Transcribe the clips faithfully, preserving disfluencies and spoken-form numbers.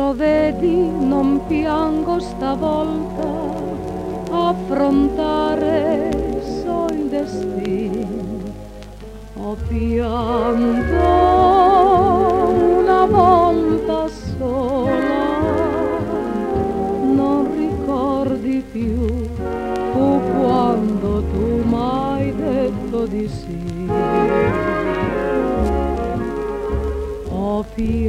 Però vedi, non piango stavolta, affrontare so il destino. Ho pianto una volta sola, non ricordi più, fu quando tu m'hai detto di sì. Ho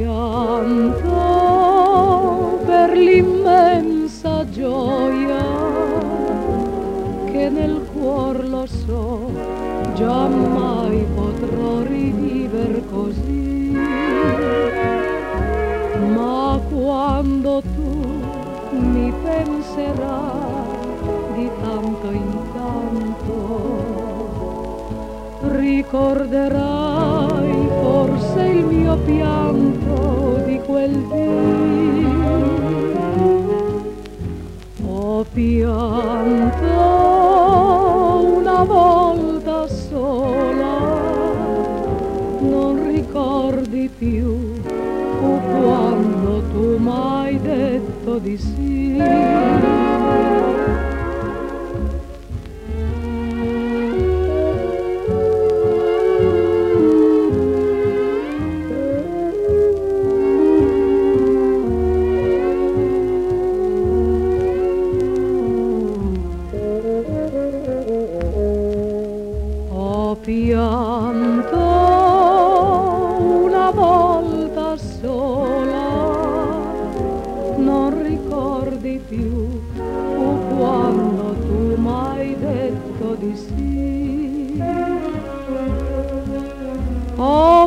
pianto per l'immensa gioia che nel cuor, lo so, giammai potrò riviver così. Ma quando tu mi penserai di tanto in tanto, ricorderai forse il mio pianto di quel dì. Ho pianto una volta sola, non ricordi più, fu quando tu m'hai detto di sì. Ho pianto una volta sola, non ricordi più, fu quando tu m'hai detto di sì. Ho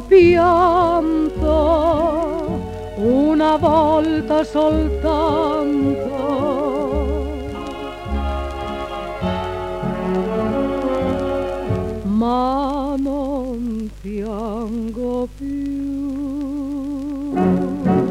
pianto una volta soltanto, ma non piango più.